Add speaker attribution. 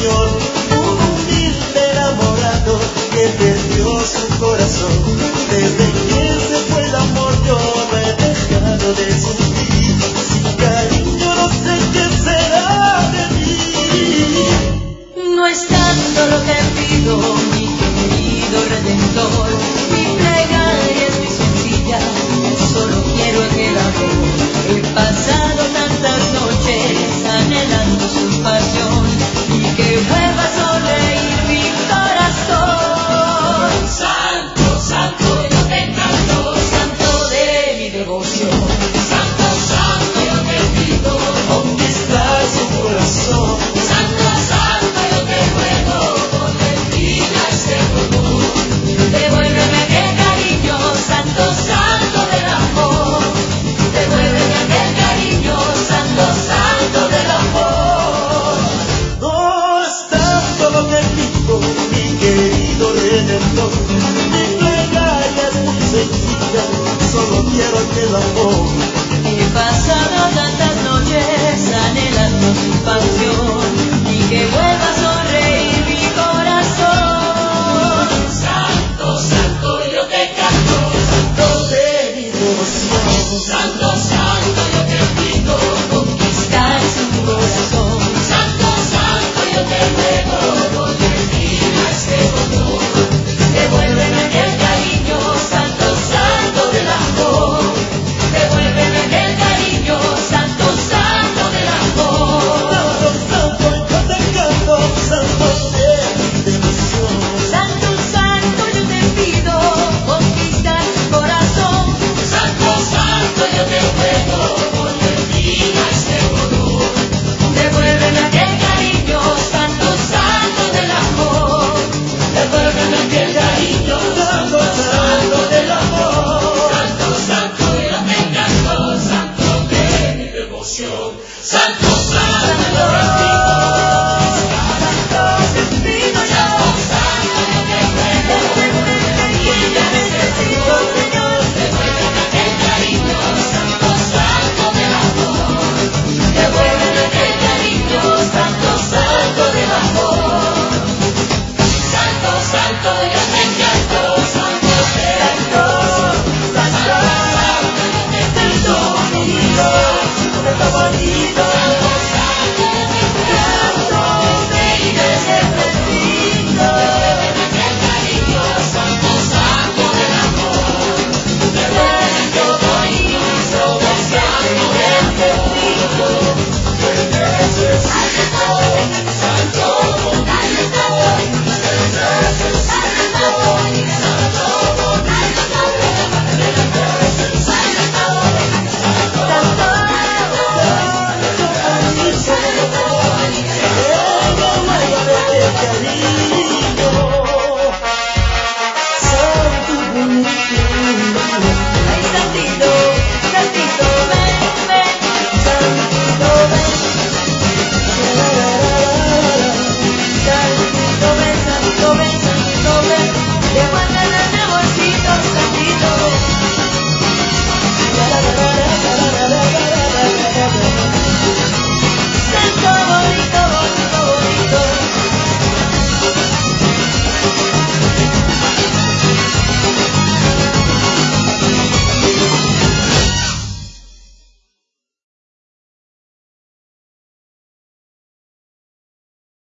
Speaker 1: Señor, un humilde enamorado que perdió su corazón. Desde que se fue el amor yo no he dejado de sufrir. Sin cariño no sé qué será de mí.
Speaker 2: No es tanto lo que pido, mi querido Redentor. Mi plegaria es muy sencilla, solo quiero aquel amor. He pasado tantas noches anhelando su pasión y que vuelva a sonreír mi corazón. Santo, santo, yo te canto, santo de mi devoción. Santo, santo, yo te pido,
Speaker 1: ¿Dónde está su corazón?
Speaker 2: santo, santo, yo te ruego, ponle fin a este dolor. Devuélveme aquel cariño, santo, santo del amor. Devuélveme aquel cariño, santo, santo del amor.
Speaker 1: No está solo que pido, mi querido Redentor. Mi plegaria es muy sencilla, solo quiero aquel amor.
Speaker 2: He pasado tantas noches anhelando su paz.